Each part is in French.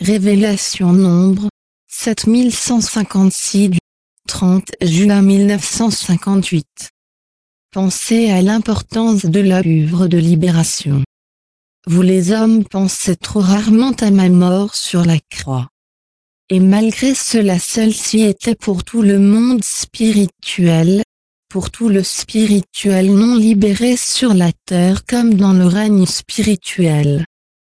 Révélation Nombre, 7156 du 30 juin 1958. Pensez à l'importance de l'œuvre de libération. Vous les hommes pensez trop rarement à ma mort sur la croix. Et malgré cela celle-ci était pour tout le monde spirituel, pour tout le spirituel non libéré sur la terre comme dans le règne spirituel.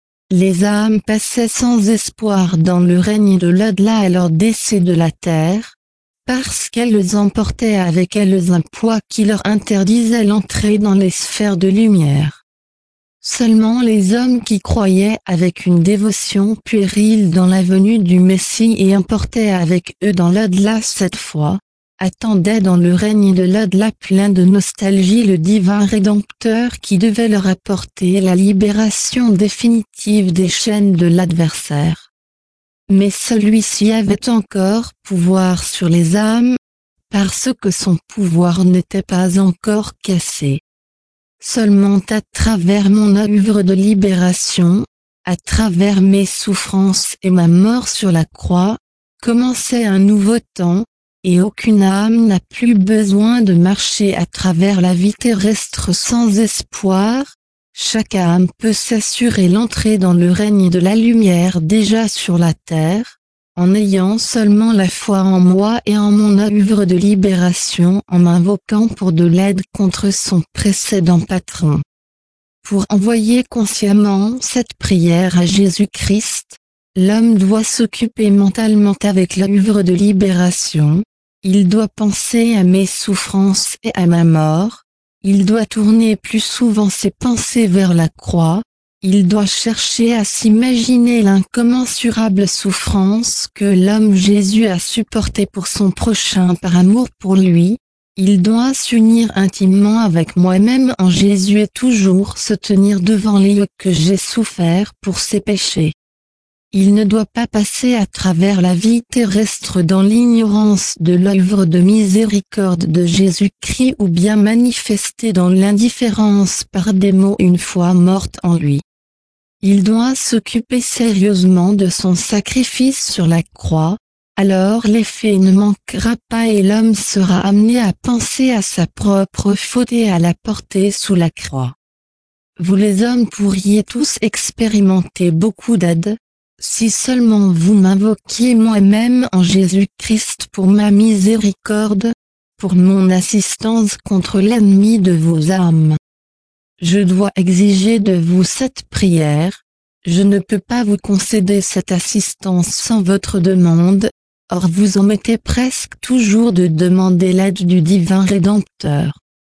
Les âmes passaient sans espoir dans le règne de l'au-delà à leur décès de la terre, parce qu'elles emportaient avec elles un poids qui leur interdisait l'entrée dans les sphères de lumière. Seulement les hommes qui croyaient avec une dévotion puérile dans la venue du Messie et emportaient avec eux dans l'au-delà cette foi, attendaient dans le règne de l'au-delà plein de nostalgie le divin Rédempteur qui devait leur apporter la libération définitive des chaînes de l'adversaire. Mais celui-ci avait encore pouvoir sur les âmes, parce que son pouvoir n'était pas encore cassé. Seulement à travers mon œuvre de libération, à travers mes souffrances et ma mort sur la croix, commençait un nouveau temps, et aucune âme n'a plus besoin de marcher à travers la vie terrestre sans espoir. Chaque âme peut s'assurer l'entrée dans le règne de la lumière déjà sur la terre, en ayant seulement la foi en moi et en mon œuvre de libération en m'invoquant pour de l'aide contre son précédent patron. Pour envoyer consciemment cette prière à Jésus-Christ, l'homme doit s'occuper mentalement avec l'œuvre de libération, il doit penser à mes souffrances et à ma mort, il doit tourner plus souvent ses pensées vers la croix, il doit chercher à s'imaginer l'incommensurable souffrance que l'homme Jésus a supportée pour son prochain par amour pour lui, il doit s'unir intimement avec moi-même en Jésus et toujours se tenir devant les que j'ai souffert pour ses péchés. Il ne doit pas passer à travers la vie terrestre dans l'ignorance de l'œuvre de miséricorde de Jésus-Christ ou bien manifester dans l'indifférence par des mots une fois morte en lui. Il doit s'occuper sérieusement de son sacrifice sur la croix, alors l'effet ne manquera pas et l'homme sera amené à penser à sa propre faute et à la porter sous la croix. Vous les hommes pourriez tous expérimenter beaucoup d'aide, si seulement vous m'invoquiez moi-même en Jésus-Christ pour ma miséricorde, pour mon assistance contre l'ennemi de vos âmes. Je dois exiger de vous cette prière, je ne peux pas vous concéder cette assistance sans votre demande, or vous omettez presque toujours de demander l'aide du divin Rédempteur.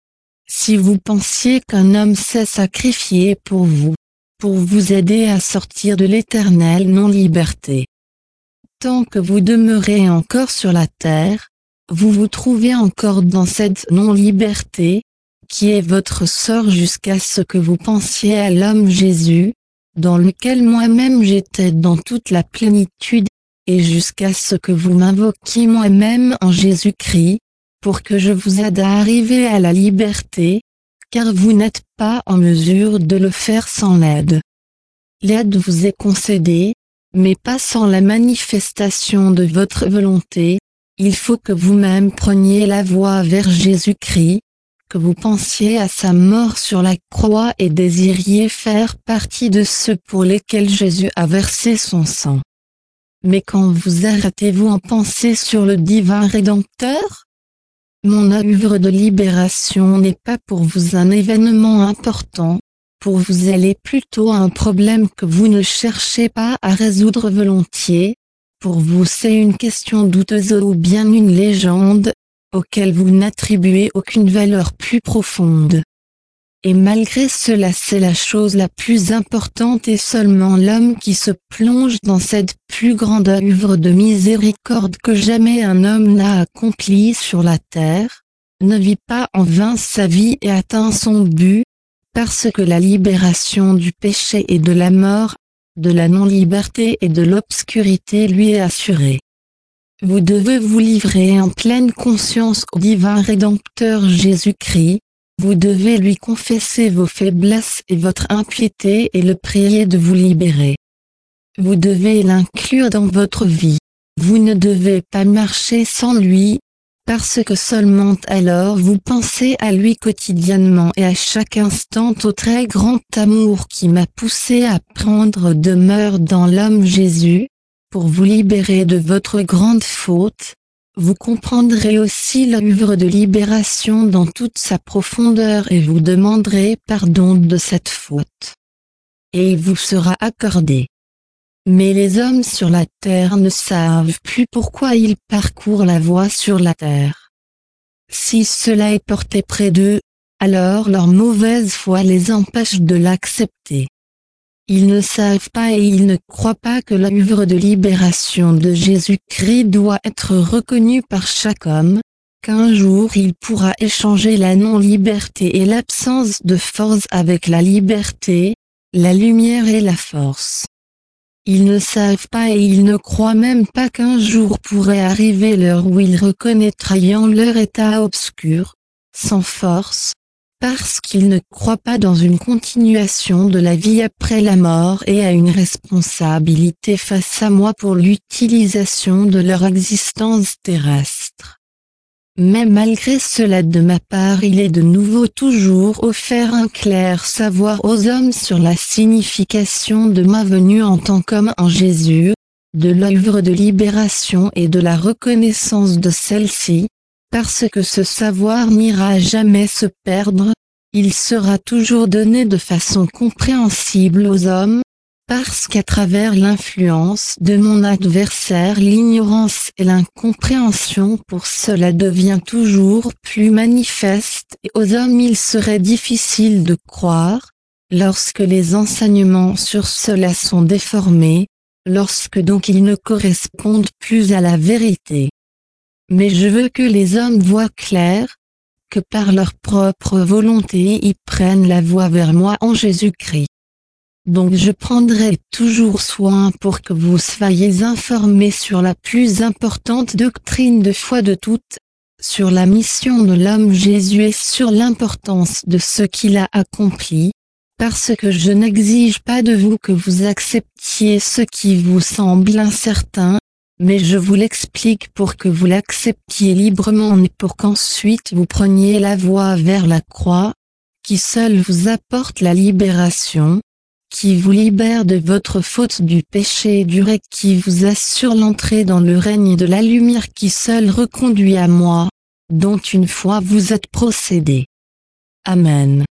Si vous pensiez qu'un homme s'est sacrifié pour vous aider à sortir de l'éternelle non-liberté. Tant que vous demeurez encore sur la terre, vous vous trouvez encore dans cette non-liberté, qui est votre sort jusqu'à ce que vous pensiez à l'homme Jésus, dans lequel moi-même j'étais dans toute la plénitude, et jusqu'à ce que vous m'invoquiez moi-même en Jésus-Christ, pour que je vous aide à arriver à la liberté, car vous n'êtes pas en mesure de le faire sans l'aide. L'aide vous est concédée, mais pas sans la manifestation de votre volonté, il faut que vous-même preniez la voie vers Jésus-Christ, que vous pensiez à sa mort sur la croix et désiriez faire partie de ceux pour lesquels Jésus a versé son sang. Mais quand vous arrêtez-vous en penser sur le divin Rédempteur ? Mon œuvre de libération n'est pas pour vous un événement important, pour vous elle est plutôt un problème que vous ne cherchez pas à résoudre volontiers, pour vous c'est une question douteuse ou bien une légende, auquel vous n'attribuez aucune valeur plus profonde. Et malgré cela c'est la chose la plus importante et seulement l'homme qui se plonge dans cette plus grande œuvre de miséricorde que jamais un homme n'a accomplie sur la terre, ne vit pas en vain sa vie et atteint son but, parce que la libération du péché et de la mort, de la non-liberté et de l'obscurité lui est assurée. Vous devez vous livrer en pleine conscience au divin Rédempteur Jésus-Christ, vous devez lui confesser vos faiblesses et votre impiété et le prier de vous libérer. Vous devez l'inclure dans votre vie. Vous ne devez pas marcher sans lui, parce que seulement alors vous pensez à lui quotidiennement et à chaque instant au très grand amour qui m'a poussé à prendre demeure dans l'homme Jésus, pour vous libérer de votre grande faute. Vous comprendrez aussi l'œuvre de libération dans toute sa profondeur et vous demanderez pardon de cette faute. Et il vous sera accordé. Mais les hommes sur la terre ne savent plus pourquoi ils parcourent la voie sur la terre. Si cela est porté près d'eux, alors leur mauvaise foi les empêche de l'accepter. Ils ne savent pas et ils ne croient pas que l'œuvre de libération de Jésus-Christ doit être reconnue par chaque homme, qu'un jour il pourra échanger la non-liberté et l'absence de force avec la liberté, la lumière et la force. Ils ne savent pas et ils ne croient même pas qu'un jour pourrait arriver l'heure où ils reconnaîtront leur état obscur, sans force, parce qu'ils ne croient pas dans une continuation de la vie après la mort et à une responsabilité face à moi pour l'utilisation de leur existence terrestre. Mais malgré cela de ma part il est de nouveau toujours offert un clair savoir aux hommes sur la signification de ma venue en tant qu'homme en Jésus, de l'œuvre de libération et de la reconnaissance de celle-ci, parce que ce savoir n'ira jamais se perdre, il sera toujours donné de façon compréhensible aux hommes, parce qu'à travers l'influence de mon adversaire l'ignorance et l'incompréhension pour cela devient toujours plus manifeste et aux hommes il serait difficile de croire, lorsque les enseignements sur cela sont déformés, lorsque donc ils ne correspondent plus à la vérité. Mais je veux que les hommes voient clair, que par leur propre volonté ils prennent la voie vers moi en Jésus-Christ. Donc je prendrai toujours soin pour que vous soyez informés sur la plus importante doctrine de foi de toutes, sur la mission de l'homme Jésus et sur l'importance de ce qu'il a accompli, parce que je n'exige pas de vous que vous acceptiez ce qui vous semble incertain, mais je vous l'explique pour que vous l'acceptiez librement et pour qu'ensuite vous preniez la voie vers la croix, qui seule vous apporte la libération, qui vous libère de votre faute du péché et du règne qui vous assure l'entrée dans le règne de la lumière qui seul reconduit à moi, dont une fois vous êtes procédé. Amen.